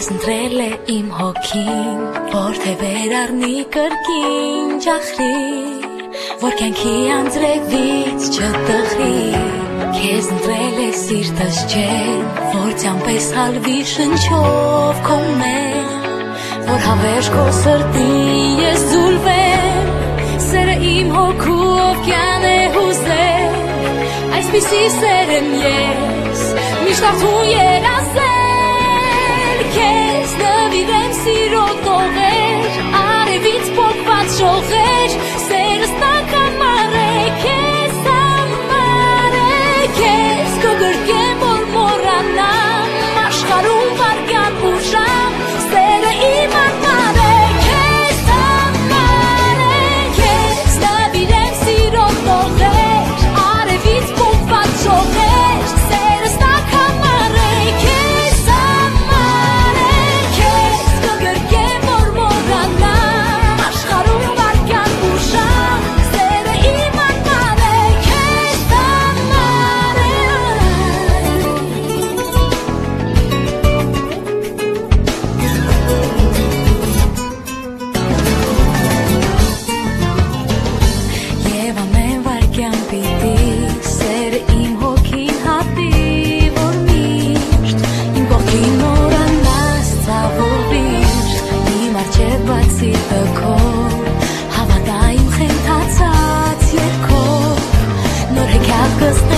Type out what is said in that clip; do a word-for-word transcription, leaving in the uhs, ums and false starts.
Քեզ ընտրել է իմ հոգին, որ թե վերառնի կրկին ջախրի, որ կյանքի անձրևից չտխրի, քեզ ընտրել է սիրտս ջերմ, որ ցամպես հալվի շնչով քո մեն, որ հավերժ քո սրտին ես զուլվեմ, սերը իմ հոգու օվկիան է հուզել, այսպիսի սեր եմ ես, միշտ արթուն երազել, քեզ նվիրեմ սիրո տողեր, արևից պոկված շողեր, սերս տակամար է, քեզ համար է, քեզ կգրկեմ, որ մոռանամ, աշխարհում վարգան ու ժամ, սերը իմ համար է, քեզ համար է, քեզ նվիրեմ սիրո տողեր, արևից պոկված շողեր, սերս տակամար է, քեզ համար է, քեզ կգրկեմ, որ մոռանամ, աշխարհում վարգան ու ժամ, սերը իմ համար է, քեզ համար է։ Եվ ամեն վարկյան պիտի սերը իմ հոգին հատի, որ միշտ իմ կողքին մոռանաս ցավով միշտ, իմ առջև բաց սիրտը քո, հավատա իմ խենթացած երգով, նոր հեքիաթ կստանա